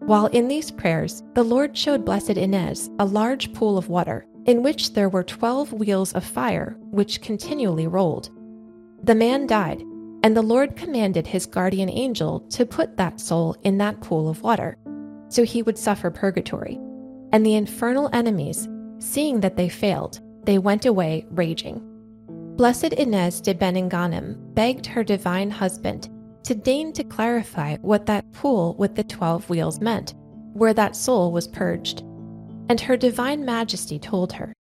While in these prayers, the Lord showed Blessed Inez a large pool of water, in which there were 12 wheels of fire, which continually rolled. The man died, and the Lord commanded his guardian angel to put that soul in that pool of water, so he would suffer purgatory. And the infernal enemies, seeing that they failed, they went away raging. Blessed Inez de Benenganim begged her divine husband to deign to clarify what that pool with the 12 wheels meant, where that soul was purged. And her divine majesty told her,